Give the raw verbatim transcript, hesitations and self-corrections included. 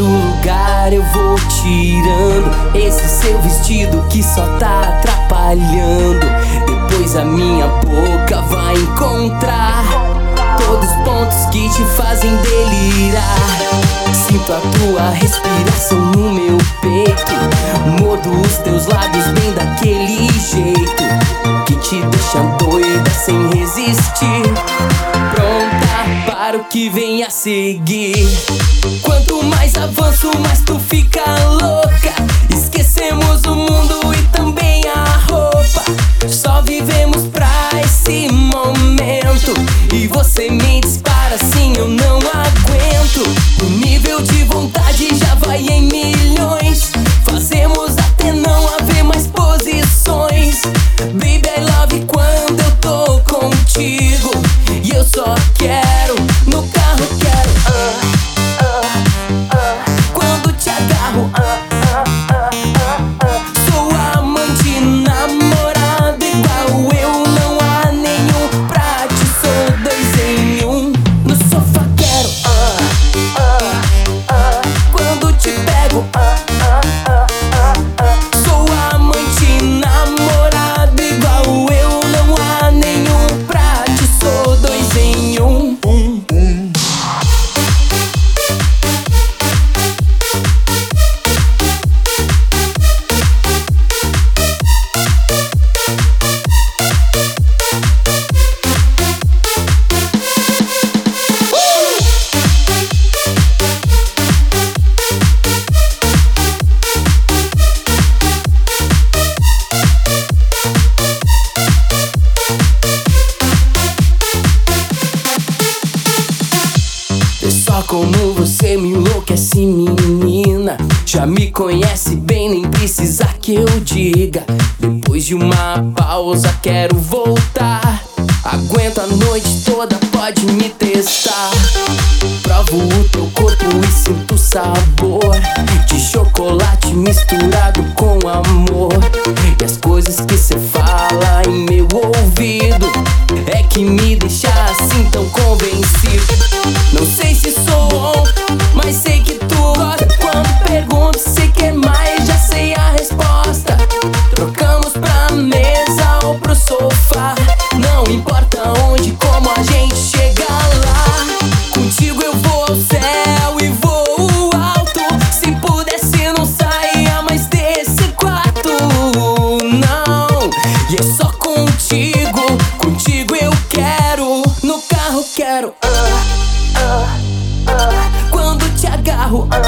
do lugar eu vou tirando esse seu vestido que só tá atrapalhando. Depois a minha boca vai encontrar todos os pontos que te fazem delirar. Sinto a tua respiração no meu peito, mordo os teus lábios bem daquele jeito que te deixa doida sem resistir, pronta para o que vem a seguir. Quanto mais avanço, mais tu fica louca. Esquecemos o mundo e também a roupa. Só vivemos pra esse momento e você me dispara assim, eu não aguento. O nível de vontade já vai em milhões. Fazemos até não haver mais posições. Baby, I love quando eu tô contigo. E eu só quero, no carro quero ah, ah, ah. Quando te agarro ah, ah, ah, ah, ah. Sou amante, namorado igual eu. Não há nenhum pra ti, sou dois em um. No sofá quero ah, ah, ah. Quando te pego ah, ah, ah, ah, ah. Sou amante, namorado igual eu. Não há nenhum pra ti, sou dois em um. um, um. Só como você me enlouquece, menina. Já me conhece bem, nem precisa que eu diga. Depois de uma pausa quero voltar. Aguento a noite toda, pode me testar. Provo o teu corpo e sinto o sabor de chocolate misturado com amor. E as coisas que cê fala em meu ouvido é que me deixa assim tão convencido. Não sei se sou bom, mas sei que tu gosta. Quando pergunto se quer mais, já sei a resposta. Trocamos pra mesa ou pro sofá. Não importa onde, como a gente chega lá. Contigo eu vou ao céu e vou alto. Se pudesse não saia mais desse quarto, não. E é só contigo, contigo eu quero. No carro quero ah, ah, ah. Quando te agarro ah,